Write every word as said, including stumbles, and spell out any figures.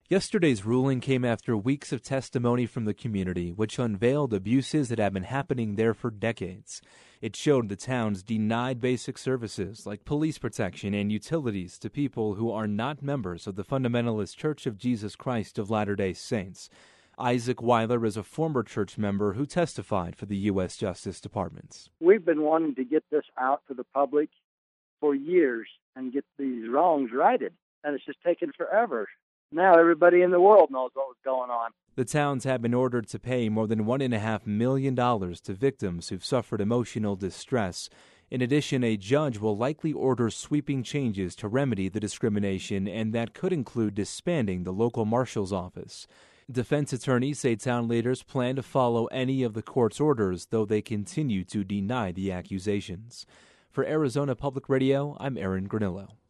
Yesterday's ruling came after weeks of testimony from the community, which unveiled abuses that have been happening there for decades. It showed the towns denied basic services like police protection and utilities to people who are not members of the Fundamentalist Church of Jesus Christ of Latter-day Saints. Isaac Weiler is a former church member who testified for the U S Justice Department. We've been wanting to get this out to the public for years and get these wrongs righted, and it's just taken forever. Now everybody in the world knows what was going on. The towns have been ordered to pay more than one point five million dollars to victims who've suffered emotional distress. In addition, a judge will likely order sweeping changes to remedy the discrimination, and that could include disbanding the local marshal's office. Defense attorneys say town leaders plan to follow any of the court's orders, though they continue to deny the accusations. For Arizona Public Radio, I'm Aaron Granillo.